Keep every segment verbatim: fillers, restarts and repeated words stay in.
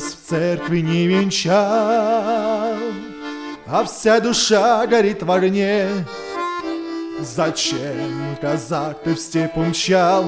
Христос в церкви не венчал, а вся душа горит в огне. Зачем, казак, ты в степь умчал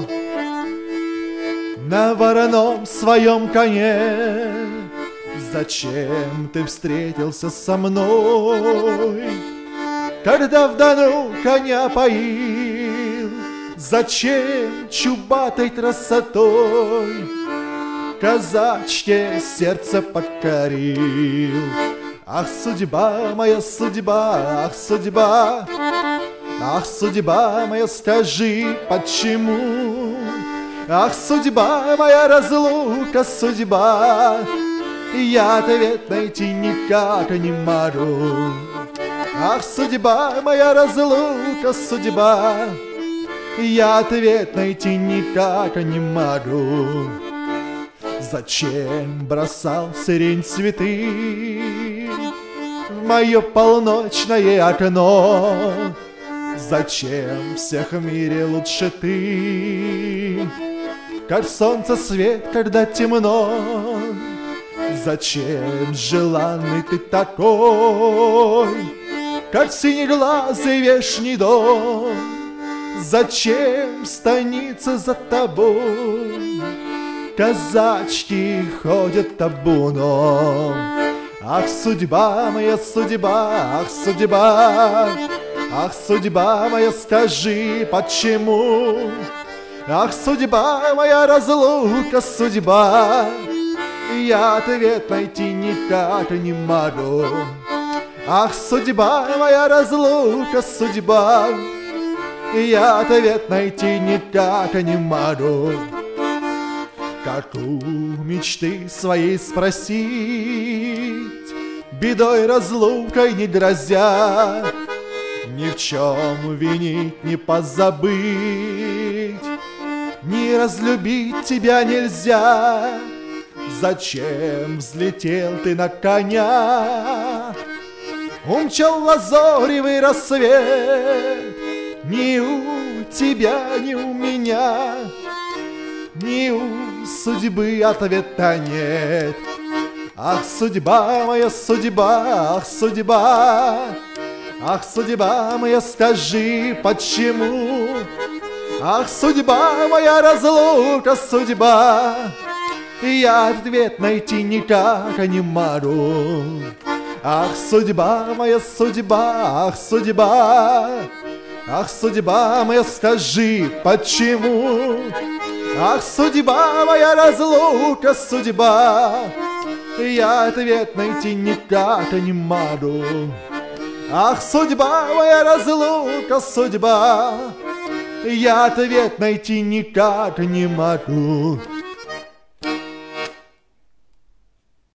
на вороном своем коне? Зачем ты встретился со мной, когда в Дону коня поил? Зачем чубатой красотой казачье сердце покорил? Ах, судьба моя, судьба, ах, судьба, ах, судьба моя, скажи, почему? Ах, судьба моя, разлука, судьба, я ответ найти никак не могу. Ах, судьба моя, разлука, судьба, я ответ найти никак не могу. Зачем бросал сирень цветы в мое полночное окно? Зачем всех в мире лучше ты, как солнце свет, когда темно? Зачем желанный ты такой, как синеглазый вешний дом? Зачем станется за тобой казачки ходят табуном? Ах, судьба моя, судьба, ах, судьба, ах, судьба моя, скажи, почему? Ах, судьба моя, разлука, судьба, я ответ найти никак не могу. Ах, судьба моя, разлука, судьба, я ответ найти никак не могу. Как у мечты своей спросить, бедой разлукой не грозя, ни в чем винить, не позабыть, не разлюбить тебя нельзя. Зачем взлетел ты на коня, умчал лазоревый рассвет? Ни у тебя, ни у меня, ни у судьбы ответа нет. Ах, судьба моя, судьба, ах, судьба, ах, судьба моя, скажи, почему? Ах, судьба моя, разлука, судьба, я ответ найти никак не могу. Ах, судьба моя, судьба, ах, судьба, ах, судьба моя, скажи, почему? Ах, судьба моя, разлука, судьба, я ответ найти никак не могу. Ах, судьба моя, разлука, судьба, я ответ найти никак не могу.